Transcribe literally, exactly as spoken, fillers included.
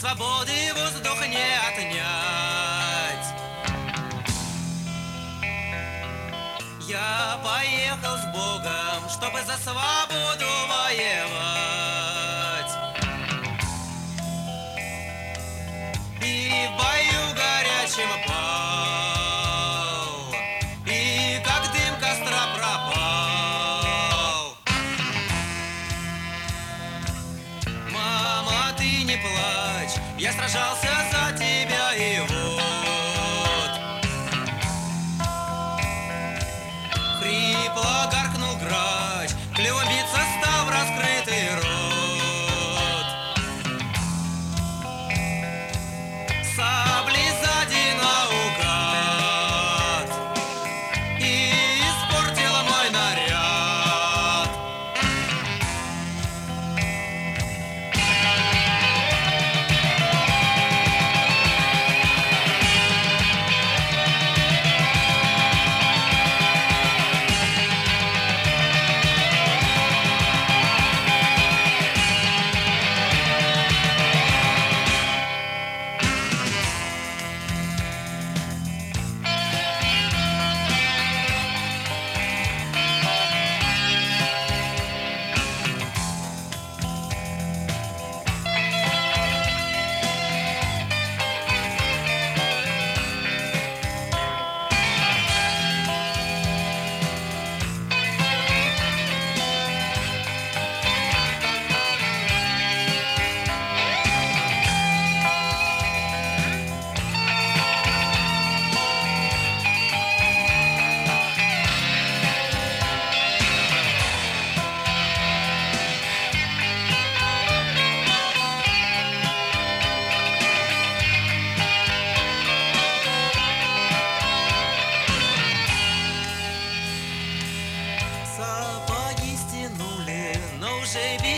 свободы воздух не отнять. Я поехал с Богом, чтобы за свободу воевать. И в бою горячем пал, и как дым костра пропал. Мама, ты не плачь, я сражался за тебя, и вот хрипло гаркнул грач, клювом биться стал в раскрытый рот. Сабли сзади наугад, и испортила мой наряд. Сапоги стянули, но уже без